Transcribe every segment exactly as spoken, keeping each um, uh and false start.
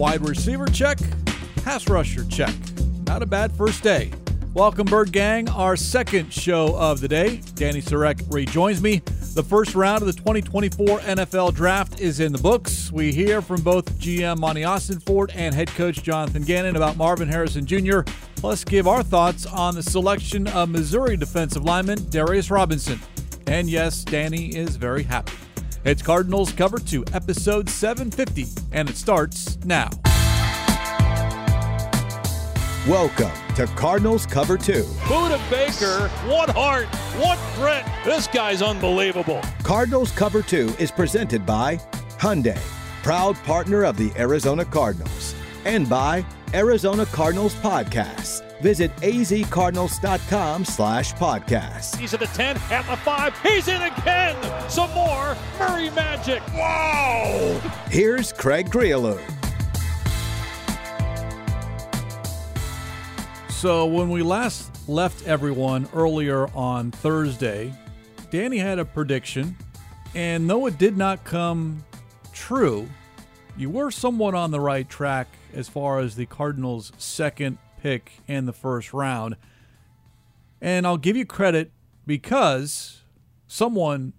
Wide receiver check, pass rusher check. Not a bad first day. Welcome, Bird Gang, our second show of the day. Danny Sarek rejoins me. The first round of the twenty twenty-four N F L Draft is in the books. We hear from both G M Monty Ossenfort and head coach Jonathan Gannon about Marvin Harrison Junior, plus give our thoughts on the selection of Missouri defensive lineman Darius Robinson. And yes, Danny is very happy. It's Cardinals Cover two, episode seven fifty, and it starts now. Welcome to Cardinals Cover two. Buda Baker, one heart, one grit. This guy's unbelievable. Cardinals Cover two is presented by Hyundai, proud partner of the Arizona Cardinals, and by Arizona Cardinals Podcasts. Visit azcardinals.com slash podcast. He's at the ten, at the five. He's in again. Some more Murray magic. Wow. Here's Craig Grialou. So when we last left everyone earlier on Thursday, Danny had a prediction, and though it did not come true, you were somewhat on the right track as far as the Cardinals' second pick in the first round. And I'll give you credit because someone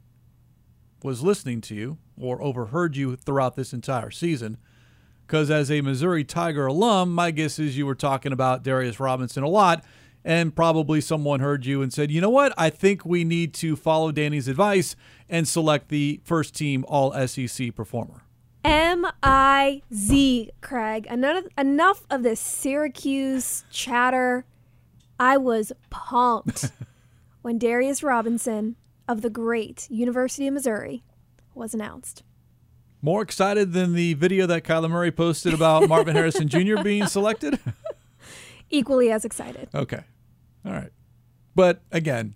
was listening to you or overheard you throughout this entire season. Because as a Missouri Tiger alum, my guess is you were talking about Darius Robinson a lot, and probably someone heard you and said, you know what, I think we need to follow Danny's advice and select the first team all S E C performer. M I Z, Craig. Enough, enough of this Syracuse chatter. I was pumped when Darius Robinson of the great University of Missouri was announced. More excited than the video that Kyler Murray posted about Marvin Harrison Junior being selected? Equally as excited. Okay. All right. But again,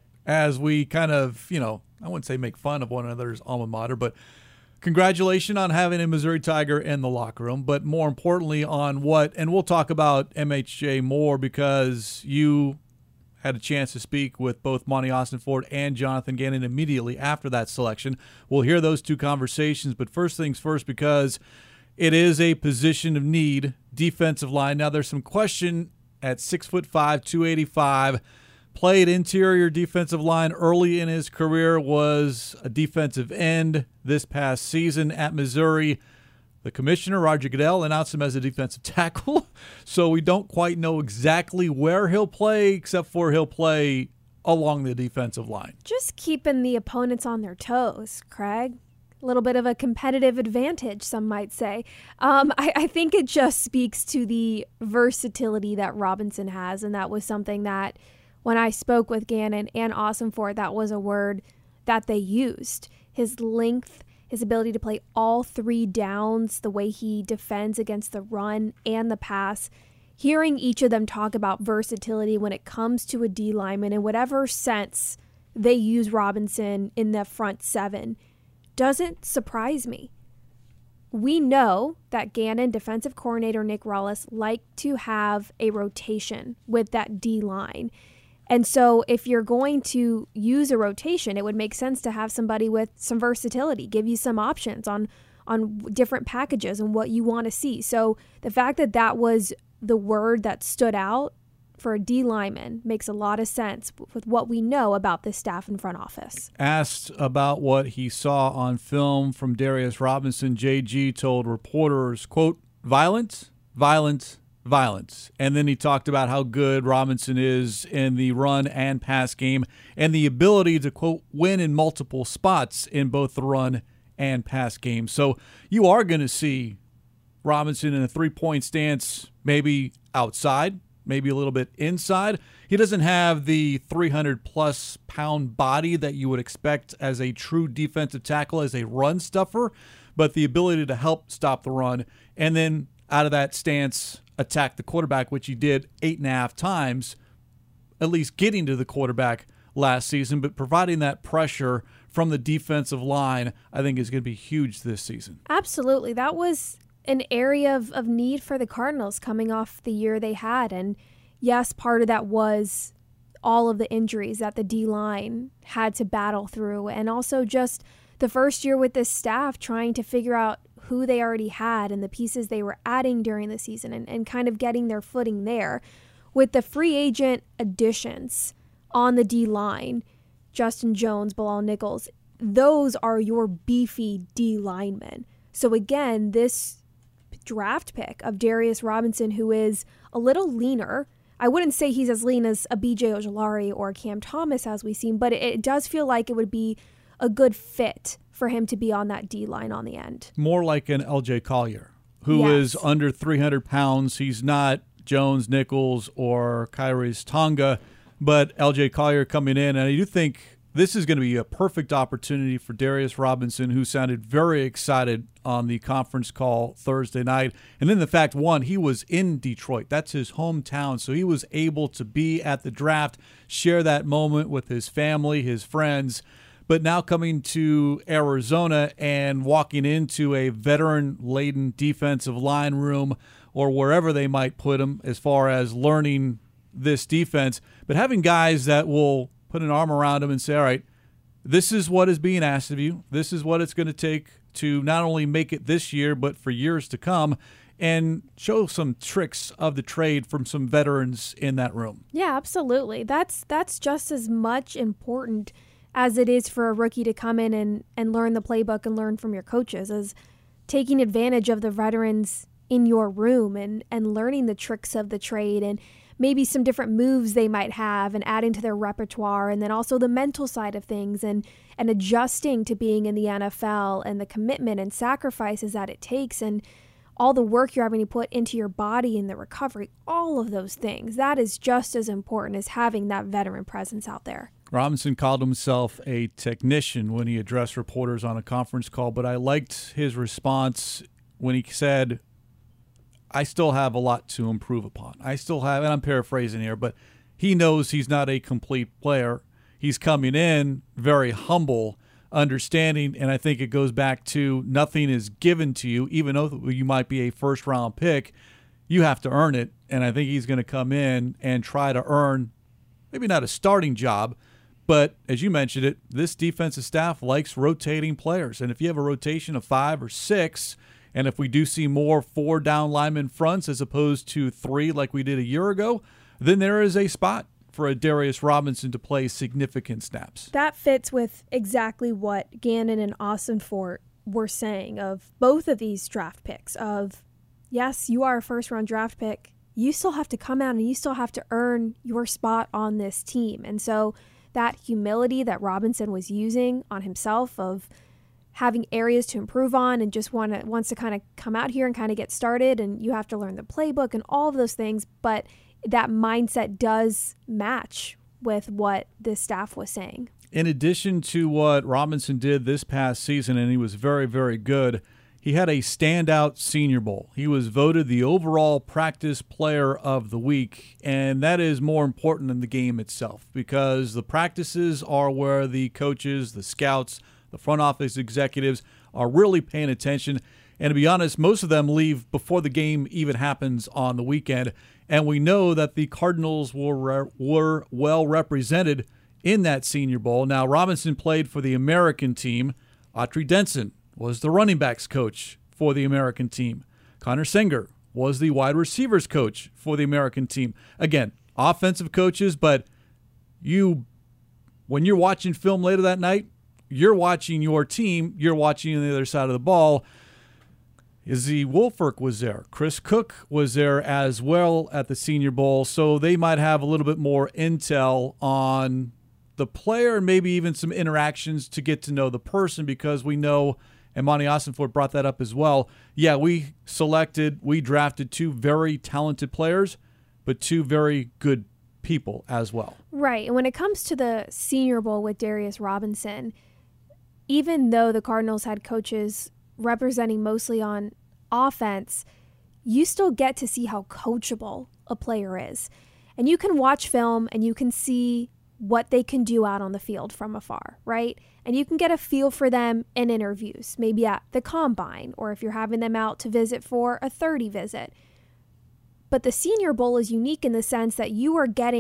as we kind of, you know, I wouldn't say make fun of one another's alma mater, but congratulations on having a Missouri Tiger in the locker room, but more importantly on what, and we'll talk about M H J more because you had a chance to speak with both Monty Ossenfort and Jonathan Gannon immediately after that selection. We'll hear those two conversations, but first things first, because it is a position of need, defensive line. Now, there's some question at six foot five, two eighty-five, played interior defensive line early in his career, was a defensive end this past season at Missouri. The commissioner, Roger Goodell, announced him as a defensive tackle, so we don't quite know exactly where he'll play, except for he'll play along the defensive line. Just keeping the opponents on their toes, Craig. A little bit of a competitive advantage, some might say. Um, I, I think it just speaks to the versatility that Robinson has, and that was something that when I spoke with Gannon and Ossenfort, that was a word that they used. His length, his ability to play all three downs, the way he defends against the run and the pass. Hearing each of them talk about versatility when it comes to a D lineman in whatever sense they use Robinson in the front seven doesn't surprise me. We know that Gannon, defensive coordinator Nick Rallis, like to have a rotation with that D line. And so if you're going to use a rotation, it would make sense to have somebody with some versatility, give you some options on on different packages and what you want to see. So the fact that that was the word that stood out for a D lineman makes a lot of sense with what we know about this staff and front office. Asked about what he saw on film from Darius Robinson, J G told reporters, quote, violent, violent, violence. And then he talked about how good Robinson is in the run and pass game and the ability to, quote, win in multiple spots in both the run and pass game. So you are going to see Robinson in a three-point stance, maybe outside, maybe a little bit inside. He doesn't have the three hundred plus pound body that you would expect as a true defensive tackle, as a run stuffer, but the ability to help stop the run and then out of that stance attack the quarterback, which he did eight and a half times, at least getting to the quarterback last season, but providing that pressure from the defensive line, I think is going to be huge this season. Absolutely. That was an area of, of need for the Cardinals coming off the year they had. And yes, part of that was all of the injuries that the D-line had to battle through, and also just the first year with this staff trying to figure out who they already had and the pieces they were adding during the season and, and kind of getting their footing there. With the free agent additions on the D-line, Justin Jones, Bilal Nichols, those are your beefy D linemen. So again, this draft pick of Darius Robinson, who is a little leaner, I wouldn't say he's as lean as a B J Ojulari or Cam Thomas as we've seen, but it, it does feel like it would be a good fit for him to be on that D-line on the end. More like an L J Collier, who Yes. is under three hundred pounds. He's not Jones, Nichols, or Kyrie's Tonga, but L J Collier coming in. And I do think this is going to be a perfect opportunity for Darius Robinson, who sounded very excited on the conference call Thursday night. And then the fact, one, he was in Detroit. That's his hometown. So he was able to be at the draft, share that moment with his family, his friends. But now coming to Arizona and walking into a veteran-laden defensive line room or wherever they might put him as far as learning this defense, but having guys that will put an arm around him and say, all right, this is what is being asked of you. This is what it's going to take to not only make it this year, but for years to come, and show some tricks of the trade from some veterans in that room. Yeah, absolutely. That's that's just as much important as it is for a rookie to come in and, and learn the playbook and learn from your coaches, as taking advantage of the veterans in your room and, and learning the tricks of the trade and maybe some different moves they might have and adding to their repertoire, and then also the mental side of things and, and adjusting to being in the N F L and the commitment and sacrifices that it takes and all the work you're having to put into your body and the recovery, all of those things. That is just as important as having that veteran presence out there. Robinson called himself a technician when he addressed reporters on a conference call, but I liked his response when he said, I still have a lot to improve upon. I still have, and I'm paraphrasing here, but he knows he's not a complete player. He's coming in very humble, understanding, and I think it goes back to nothing is given to you, even though you might be a first-round pick. You have to earn it, and I think he's going to come in and try to earn maybe not a starting job, but as you mentioned it, this defensive staff likes rotating players, and if you have a rotation of five or six, and if we do see more four down lineman fronts as opposed to three like we did a year ago, then there is a spot for a Darius Robinson to play significant snaps. That fits with exactly what Gannon and Ossenfort were saying of both of these draft picks of, yes, you are a first-round draft pick. You still have to come out and you still have to earn your spot on this team. And so that humility that Robinson was using on himself of having areas to improve on and just want to wants to kind of come out here and kind of get started, and you have to learn the playbook and all of those things, but that mindset does match with what this staff was saying. In addition to what Robinson did this past season, and he was very, very good, he had a standout Senior Bowl. He was voted the overall practice player of the week, and that is more important than the game itself because the practices are where the coaches, the scouts, the front office executives are really paying attention. And to be honest, most of them leave before the game even happens on the weekend. And we know that the Cardinals were, were well represented in that Senior Bowl. Now, Robinson played for the American team. Autry Denson was the running backs coach for the American team. Connor Singer was the wide receivers coach for the American team. Again, offensive coaches, but you, when you're watching film later that night, you're watching your team, you're watching on the other side of the ball. Izzy Wolfirk was there. Chris Cook was there as well at the Senior Bowl, so they might have a little bit more intel on the player and maybe even some interactions to get to know the person because we know, and Monty Ossenfort brought that up as well, yeah, we selected, we drafted two very talented players, but two very good people as well. Right, and when it comes to the Senior Bowl with Darius Robinson, even though the Cardinals had coaches representing mostly on offense, you still get to see how coachable a player is. And you can watch film and you can see what they can do out on the field from afar, right? And you can get a feel for them in interviews, maybe at the combine, or if you're having them out to visit for a thirty visit. But the Senior Bowl is unique in the sense that you are getting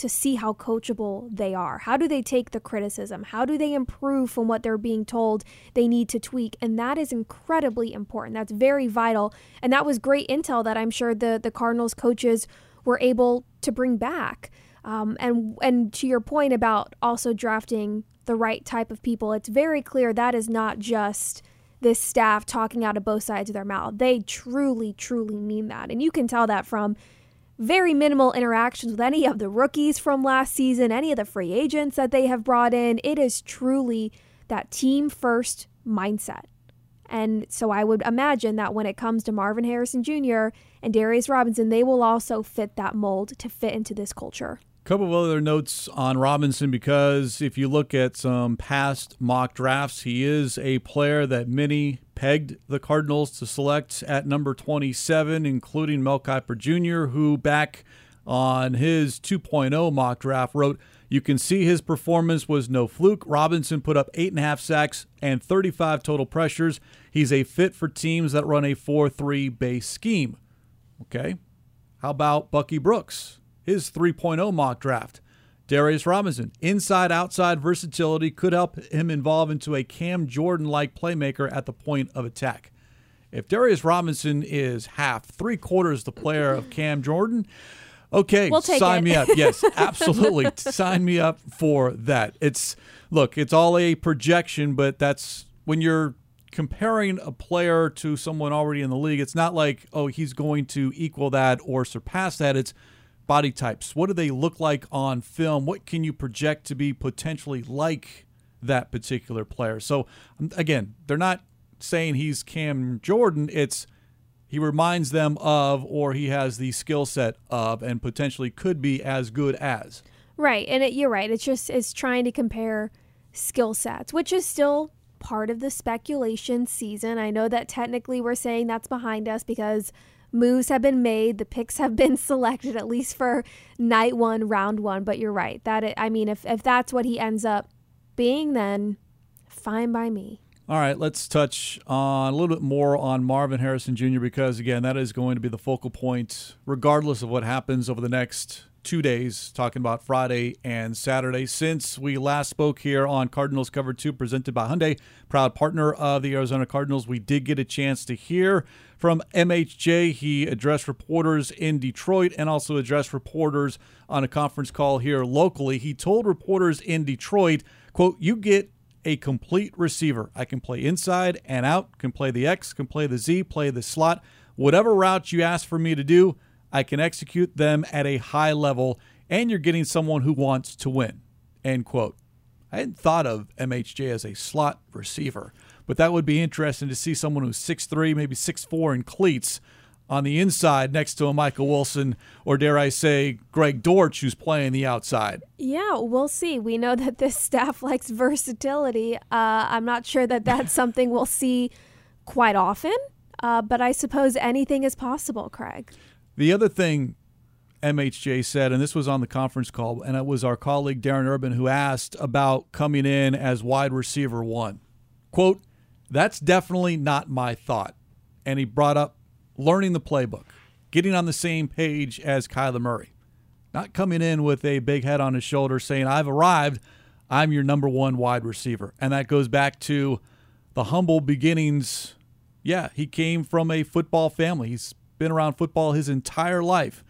to see how coachable they are. How do they take the criticism? How do they improve from what they're being told they need to tweak? And that is incredibly important. That's very vital. And that was great intel that I'm sure the, the Cardinals coaches were able to bring back. Um, and and to your point about also drafting the right type of people, it's very clear that is not just this staff talking out of both sides of their mouth. They truly, truly mean that. And you can tell that from very minimal interactions with any of the rookies from last season, any of the free agents that they have brought in. It is truly that team first mindset. And so I would imagine that when it comes to Marvin Harrison Junior and Darius Robinson, they will also fit that mold to fit into this culture. Couple of other notes on Robinson, because if you look at some past mock drafts, he is a player that many pegged the Cardinals to select at number twenty-seven, including Mel Kiper Junior, who back on his two point oh mock draft wrote, "You can see his performance was no fluke. Robinson put up eight and a half sacks and thirty-five total pressures. He's a fit for teams that run a four three base scheme." Okay. How about Bucky Brooks? His three point oh mock draft. Darius Robinson, inside-outside versatility, could help him evolve into a Cam Jordan-like playmaker at the point of attack. If Darius Robinson is half, three-quarters the player of Cam Jordan, okay, we'll take sign it. me up. Yes, absolutely. Sign me up for that. It's look, it's all a projection, but that's when you're comparing a player to someone already in the league, it's not like, oh, he's going to equal that or surpass that. It's body types. What do they look like on film? What can you project to be potentially like that particular player? So, again, they're not saying he's Cam Jordan. It's he reminds them of, or he has the skill set of, and potentially could be as good as. Right, and it, you're right. It's just it's trying to compare skill sets, which is still part of the speculation season. I know that technically we're saying that's behind us because moves have been made, the picks have been selected, at least for night one, round one. But you're right. That it, I mean, if, if that's what he ends up being, then fine by me. All right, let's touch on a little bit more on Marvin Harrison Junior because, again, that is going to be the focal point regardless of what happens over the next two days, talking about Friday and Saturday. Since we last spoke here on Cardinals Cover two, presented by Hyundai, proud partner of the Arizona Cardinals, we did get a chance to hear from M H J. He addressed reporters in Detroit and also addressed reporters on a conference call here locally. He told reporters in Detroit, quote, "You get a complete receiver. I can play inside and out, can play the X, can play the Z, play the slot. Whatever route you ask for me to do, I can execute them at a high level, and you're getting someone who wants to win," end quote. I hadn't thought of M H J as a slot receiver, but that would be interesting to see someone who's six three, maybe six four in cleats on the inside next to a Michael Wilson, or dare I say Greg Dortch, who's playing the outside. Yeah, we'll see. We know that this staff likes versatility. Uh, I'm not sure that that's something we'll see quite often, uh, but I suppose anything is possible, Craig. The other thing M H J said, and this was on the conference call, and it was our colleague Darren Urban who asked about coming in as wide receiver one. Quote, "That's definitely not my thought." And he brought up learning the playbook, getting on the same page as Kyler Murray. Not coming in with a big head on his shoulder saying, "I've arrived, I'm your number one wide receiver." And that goes back to the humble beginnings. Yeah, he came from a football family. He's been around football his entire life,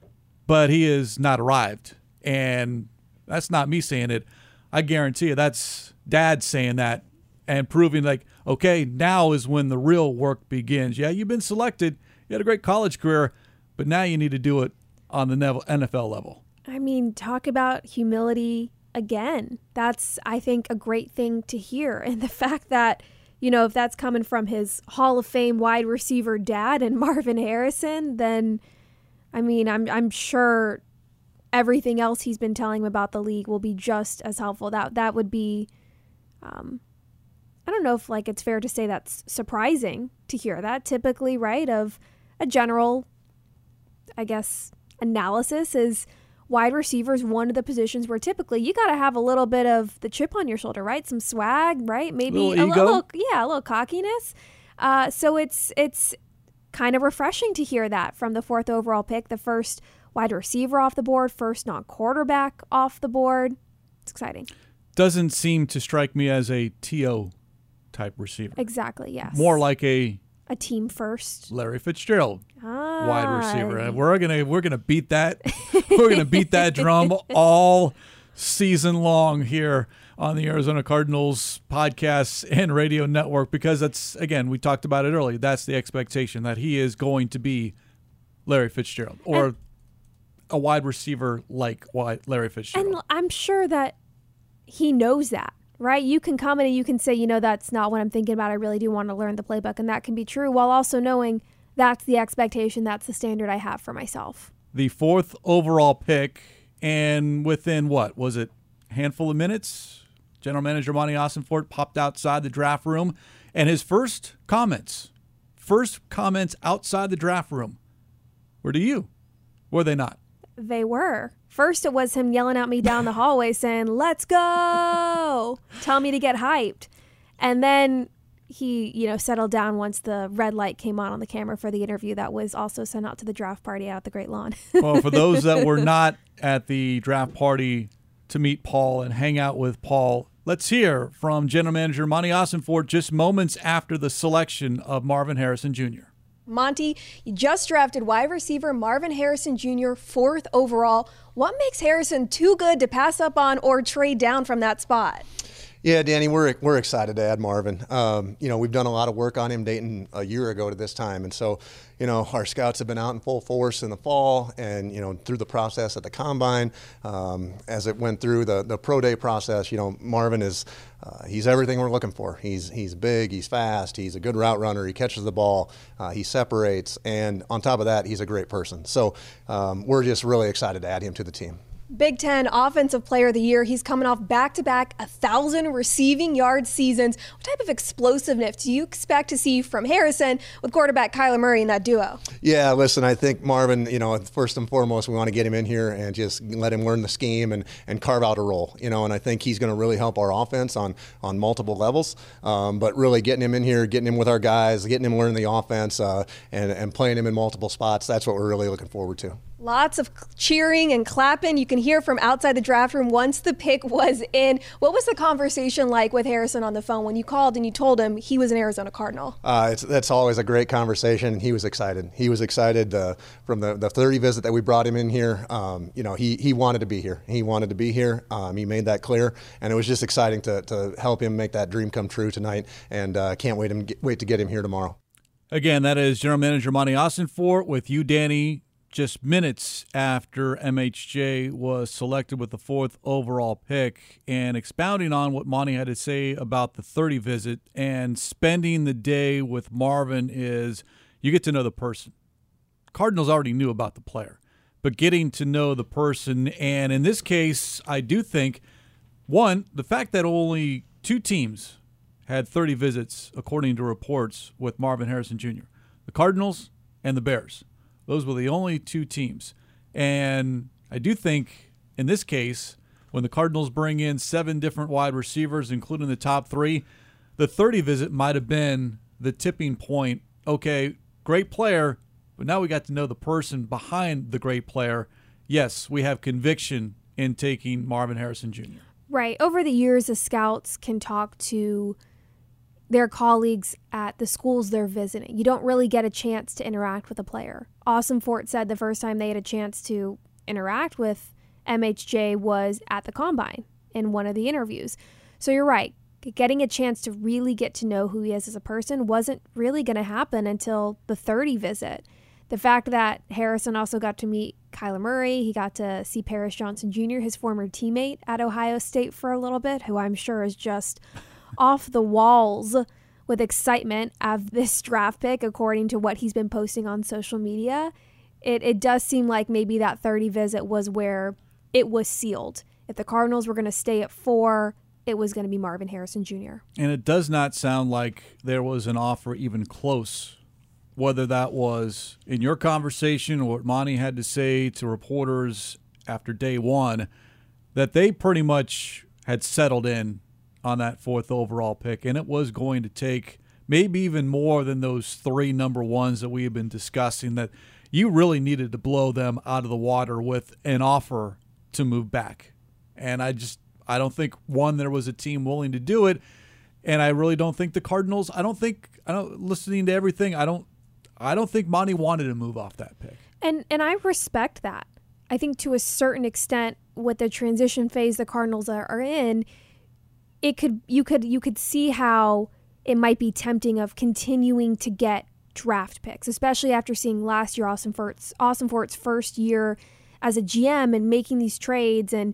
but he has not arrived. And that's not me saying it. I guarantee you that's Dad saying that and proving like, okay, now is when the real work begins. Yeah, you've been selected. You had a great college career, but now you need to do it on the N F L level. I mean, talk about humility again. That's, I think, a great thing to hear. And the fact that, you know, if that's coming from his Hall of Fame wide receiver dad and Marvin Harrison, then, I mean, I'm I'm sure everything else he's been telling him about the league will be just as helpful. That that would be, um, I don't know if like it's fair to say that's surprising to hear that. Typically, right, of a general, I guess, analysis is wide receiver is one of the positions where typically you got to have a little bit of the chip on your shoulder, right? Some swag, right? Maybe a little, ego. a little, yeah, a little cockiness. Uh, so it's it's kind of refreshing to hear that from the fourth overall pick, the first wide receiver off the board, first non-quarterback off the board. It's exciting. Doesn't seem to strike me as a T O type receiver. Exactly, yes. More like a a team first Larry Fitzgerald ah. wide receiver. We're gonna we're gonna beat that we're gonna beat that drum all season long here on the Arizona Cardinals podcasts and radio network, because that's, again, we talked about it earlier. That's the expectation, that he is going to be Larry Fitzgerald or and, a wide receiver like Larry Fitzgerald. And I'm sure that he knows that. Right? You can come in and you can say, you know, that's not what I'm thinking about. I really do want to learn the playbook. And that can be true, while also knowing that's the expectation, that's the standard I have for myself. The fourth overall pick, and within what? Was it a handful of minutes? General Manager Monti Ossenfort popped outside the draft room, and his first comments, first comments outside the draft room were to you. Were they not? They were. First, it was him yelling at me down the hallway saying, let's go, tell me to get hyped. And then he, you know, settled down once the red light came on on the camera for the interview that was also sent out to the draft party out at the Great Lawn. Well, for those that were not at the draft party to meet Paul and hang out with Paul, let's hear from General Manager Monti Ossenfort just moments after the selection of Marvin Harrison Junior Monty, you just drafted wide receiver Marvin Harrison Junior fourth overall. What makes Harrison too good to pass up on or trade down from that spot? Yeah, Danny, we're we're excited to add Marvin. Um, you know, we've done a lot of work on him dating a year ago to this time, and so, you know, our scouts have been out in full force in the fall, and you know, through the process at the combine, um, as it went through the the pro day process. You know, Marvin is uh, he's everything we're looking for. He's he's big, he's fast, he's a good route runner, he catches the ball, uh, he separates, and on top of that, he's a great person. So um, we're just really excited to add him to the team. Big Ten Offensive Player of the Year. He's coming off back-to-back one thousand receiving yard seasons. What type of explosiveness do you expect to see from Harrison with quarterback Kyler Murray in that duo? Yeah, listen, I think Marvin, you know, first and foremost, we want to get him in here and just let him learn the scheme and, and carve out a role, you know, and I think he's going to really help our offense on, on multiple levels. Um, but really getting him in here, getting him with our guys, getting him learning the offense, uh, and, and playing him in multiple spots, that's what we're really looking forward to. Lots of cheering and clapping. You can hear from outside the draft room once the pick was in. What was the conversation like with Harrison on the phone when you called and you told him he was an Arizona Cardinal? Uh, it's, that's always a great conversation. He was excited. He was excited uh, from the, the thirty visit that we brought him in here. Um, you know, he, he wanted to be here. He wanted to be here. Um, he made that clear, and it was just exciting to, to help him make that dream come true tonight, and uh, can't wait, him, wait to get him here tomorrow. Again, that is General Manager Monti Ossenfort with you, Danny, just minutes after M H J was selected with the fourth overall pick, and expounding on what Monty had to say about the thirty visit and spending the day with Marvin is you get to know the person. Cardinals already knew about the player, but getting to know the person, and in this case, I do think, one, the fact that only two teams had thirty visits, according to reports, with Marvin Harrison Junior, the Cardinals and the Bears. Those were the only two teams. And I do think, in this case, when the Cardinals bring in seven different wide receivers, including the top three, the thirty visit might have been the tipping point. Okay, great player, but now we got to know the person behind the great player. Yes, we have conviction in taking Marvin Harrison Junior Right. Over the years, the scouts can talk to their colleagues at the schools they're visiting. You don't really get a chance to interact with a player. Ossenfort said the first time they had a chance to interact with M H J was at the Combine in one of the interviews. So you're right. Getting a chance to really get to know who he is as a person wasn't really going to happen until the thirty visit. The fact that Harrison also got to meet Kyler Murray, he got to see Paris Johnson Junior, his former teammate at Ohio State for a little bit, who I'm sure is just off the walls with excitement of this draft pick, according to what he's been posting on social media. It it does seem like maybe that thirty visit was where it was sealed. If the Cardinals were going to stay at four, it was going to be Marvin Harrison Junior And it does not sound like there was an offer even close, whether that was in your conversation or what Monty had to say to reporters after day one, that they pretty much had settled in on that fourth overall pick, and it was going to take maybe even more than those three number ones that we have been discussing. That you really needed to blow them out of the water with an offer to move back. And I just, I don't think, one, there was a team willing to do it. And I really don't think the Cardinals, I don't think, I don't, listening to everything, I don't, I don't think Monty wanted to move off that pick. And and I respect that. I think to a certain extent, with the transition phase the Cardinals are, are in, it could you could you could see how it might be tempting of continuing to get draft picks, especially after seeing last year Austin Fort's Austin Fort's first year as a G M and making these trades and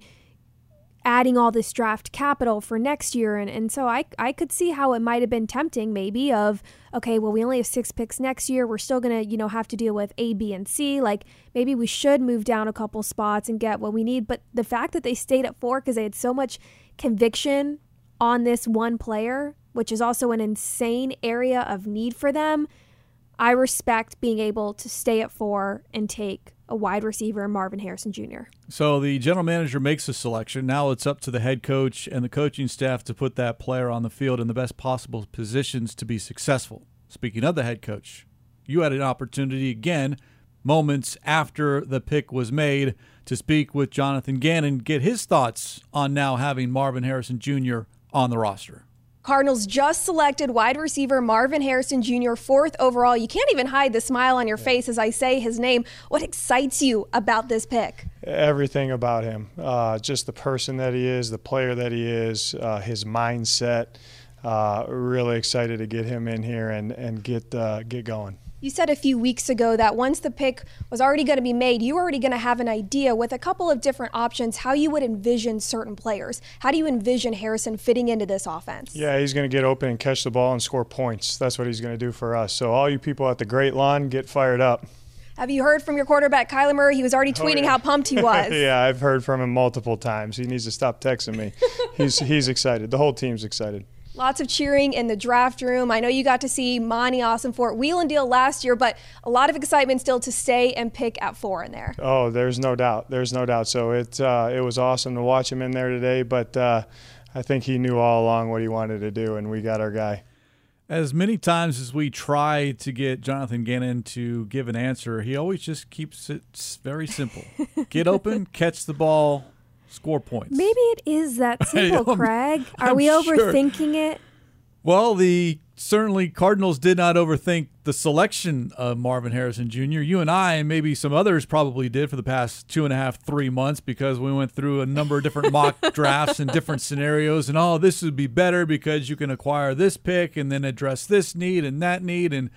adding all this draft capital for next year. And, and so I, I could see how it might have been tempting maybe of, okay, well, we only have six picks next year. We're still going to, you know, have to deal with A, B, and C. Like maybe we should move down a couple spots and get what we need. But the fact that they stayed at four because they had so much conviction on this one player, which is also an insane area of need for them, I respect being able to stay at four and take a wide receiver, Marvin Harrison Junior So the general manager makes a selection. Now it's up to the head coach and the coaching staff to put that player on the field in the best possible positions to be successful. Speaking of the head coach, you had an opportunity again, moments after the pick was made, to speak with Jonathan Gannon, get his thoughts on now having Marvin Harrison Junior on the roster. Cardinals just selected wide receiver Marvin Harrison Junior fourth overall. You can't even hide the smile on your face as I say his name. What excites you about this pick? Everything about him. Uh, just the person that he is, the player that he is, uh, his mindset. Uh, really excited to get him in here and, and get uh, get going. You said a few weeks ago that once the pick was already going to be made, you were already going to have an idea with a couple of different options how you would envision certain players. How do you envision Harrison fitting into this offense? Yeah, he's going to get open and catch the ball and score points. That's what he's going to do for us. So all you people at the Great Lawn, get fired up. Have you heard from your quarterback, Kyler Murray? He was already tweeting oh, yeah. how pumped he was. Yeah, I've heard from him multiple times. He needs to stop texting me. he's he's excited. The whole team's excited. Lots of cheering in the draft room. I know you got to see Monty Austin Fort wheel and deal last year, but a lot of excitement still to stay and pick at four in there. Oh, there's no doubt. There's no doubt. So it, uh, it was awesome to watch him in there today, but uh, I think he knew all along what he wanted to do, and we got our guy. As many times as we try to get Jonathan Gannon to give an answer, he always just keeps it very simple. Get open, catch the ball, score points. Maybe it is that simple, Craig. Are I'm we sure. overthinking it? Well, the certainly Cardinals did not overthink the selection of Marvin Harrison Junior You and I, and maybe some others probably did for the past two and a half, three months because we went through a number of different mock drafts and different scenarios. And, oh, this would be better because you can acquire this pick and then address this need and that need. And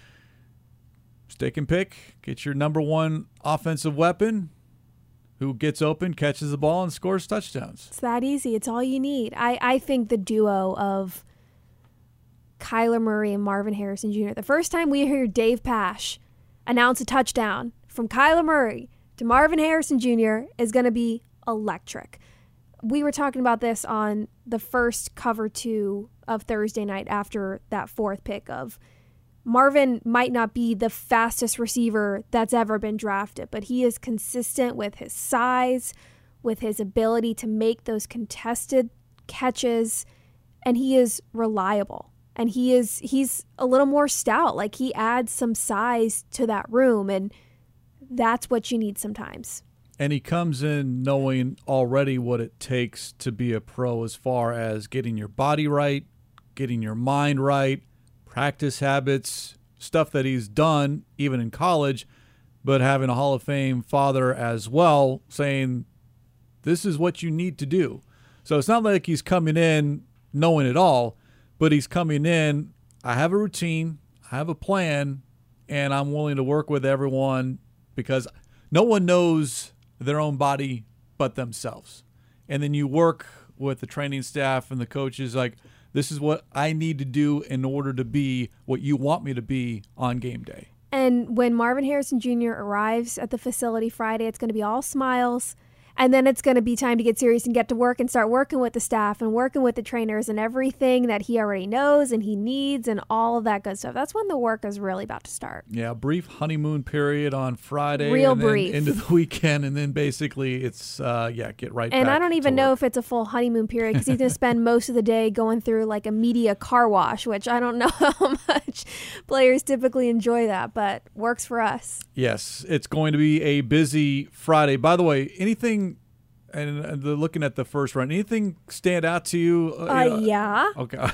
stick and pick, get your number one offensive weapon, who gets open, catches the ball, and scores touchdowns. It's that easy. It's all you need. I, I think the duo of Kyler Murray and Marvin Harrison Junior, the first time we hear Dave Pasch announce a touchdown from Kyler Murray to Marvin Harrison Junior is going to be electric. We were talking about this on the first cover two of Thursday night after that fourth pick of Marvin might not be the fastest receiver that's ever been drafted, but he is consistent with his size, with his ability to make those contested catches, and he is reliable. And he is he's a little more stout. Like, he adds some size to that room, and that's what you need sometimes. And he comes in knowing already what it takes to be a pro as far as getting your body right, getting your mind right, practice habits, stuff that he's done even in college, but having a Hall of Fame father as well saying, this is what you need to do. So it's not like he's coming in knowing it all, but he's coming in, I have a routine, I have a plan, and I'm willing to work with everyone because no one knows their own body but themselves. And then you work with the training staff and the coaches like, this is what I need to do in order to be what you want me to be on game day. And when Marvin Harrison Junior arrives at the facility Friday, it's going to be all smiles. And then it's going to be time to get serious and get to work and start working with the staff and working with the trainers and everything that he already knows and he needs and all of that good stuff. That's when the work is really about to start. Yeah, brief honeymoon period on Friday. Real and then brief. Into the weekend, and then basically it's, uh, yeah, get right and back I don't even to know work. if it's a full honeymoon period because he's going to spend most of the day going through like a media car wash, which I don't know how much. Players typically enjoy that, but works for us. Yes, it's going to be a busy Friday. By the way, anything, and uh, the, looking at the first round, anything stand out to you? Uh, Uh, yeah. Okay.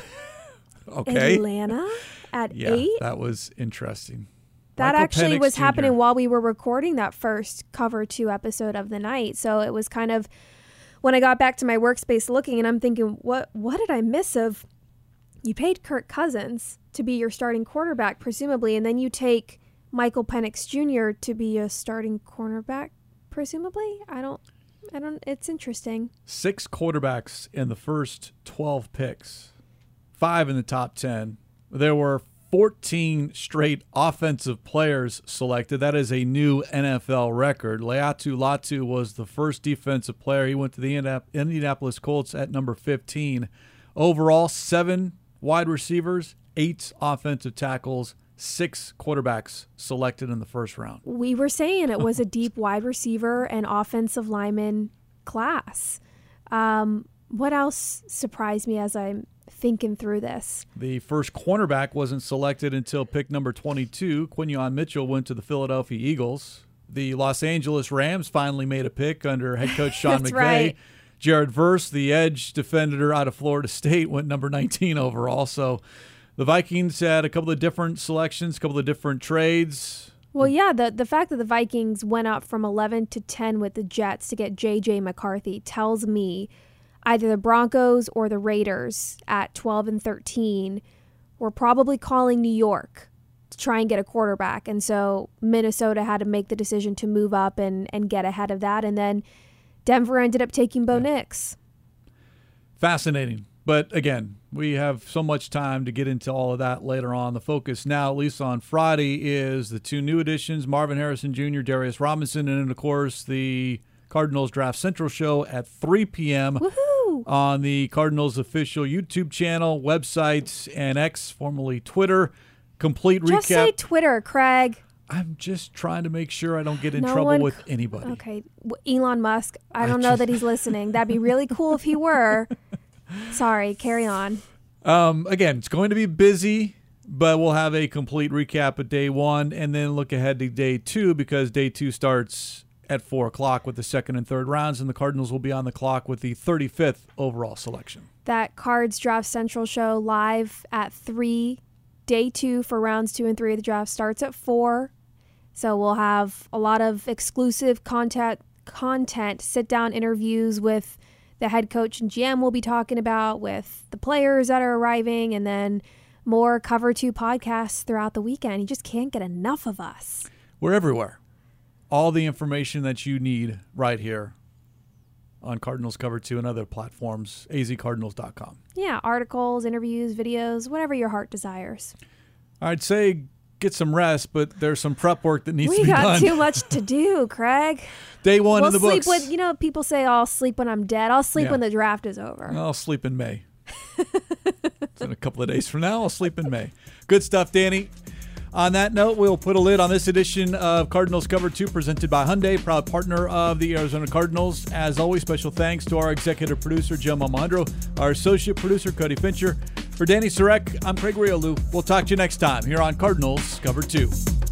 Okay. Atlanta at Yeah, eight. that was interesting. That Michael actually Penix was Junior happening while we were recording that first Cover two episode of the night. So it was kind of when I got back to my workspace looking, and I'm thinking, what what did I miss of? You paid Kirk Cousins to be your starting quarterback, presumably, and then you take Michael Penix Junior to be a starting cornerback, presumably. I don't, I don't. It's interesting. Six quarterbacks in the first twelve picks, five in the top ten. There were fourteen straight offensive players selected. That is a new N F L record. Laiatu Latu was the first defensive player. He went to the Indianapolis Colts at number fifteen. Overall, seven wide receivers, eight offensive tackles, six quarterbacks selected in the first round. We were saying it was a deep wide receiver and offensive lineman class. Um, what else surprised me as I'm thinking through this? The first cornerback wasn't selected until pick number twenty-two. Quinyon Mitchell went to the Philadelphia Eagles. The Los Angeles Rams finally made a pick under head coach Sean That's McVay. right. Jared Verse, the edge defender out of Florida State, went number nineteen overall. So the Vikings had a couple of different selections, a couple of different trades. Well, yeah, the the fact that the Vikings went up from eleven to ten with the Jets to get J J McCarthy tells me either the Broncos or the Raiders at twelve and thirteen were probably calling New York to try and get a quarterback. And so Minnesota had to make the decision to move up and, and get ahead of that. And then Denver ended up taking Bo Nix. Fascinating. But again, we have so much time to get into all of that later on. The focus now, at least on Friday, is the two new additions, Marvin Harrison Junior, Darius Robinson, and then, of course, the Cardinals Draft Central show at three p.m. Woohoo! on the Cardinals official YouTube channel, websites, and X, formerly Twitter. Complete recap. Just say Twitter, Craig. I'm just trying to make sure I don't get in No trouble one- with anybody. Okay, W- Elon Musk. I I don't know just- that he's listening. That'd be really cool if he were. Sorry, carry on. Um, again, it's going to be busy, but we'll have a complete recap of day one and then look ahead to day two because day two starts at four o'clock with the second and third rounds, and the Cardinals will be on the clock with the thirty-fifth overall selection. That Cards Draft Central show live at three. Day two for rounds two and three of the draft starts at four. So we'll have a lot of exclusive content, content, sit-down interviews with the head coach and G M we'll be talking about, with the players that are arriving, and then more Cover two podcasts throughout the weekend. You just can't get enough of us. We're everywhere. All the information that you need right here on Cardinals Cover two and other platforms, a z cardinals dot com. Yeah, articles, interviews, videos, whatever your heart desires. I'd say get some rest, but there's some prep work that needs We to be got done. too much to do, Craig. Day one we'll in the sleep books. when, you know, people say, oh, I'll sleep when I'm dead. I'll sleep Yeah. when the draft is over. I'll sleep in May. It's in a couple of days from now. I'll sleep in May. Good stuff, Danny. On that note, we'll put a lid on this edition of Cardinals Cover two presented by Hyundai, proud partner of the Arizona Cardinals. As always, special thanks to our executive producer, Jim Almondro, our associate producer, Cody Fincher. For Danny Sarek, I'm Craig Riolu. We'll talk to you next time here on Cardinals Cover two.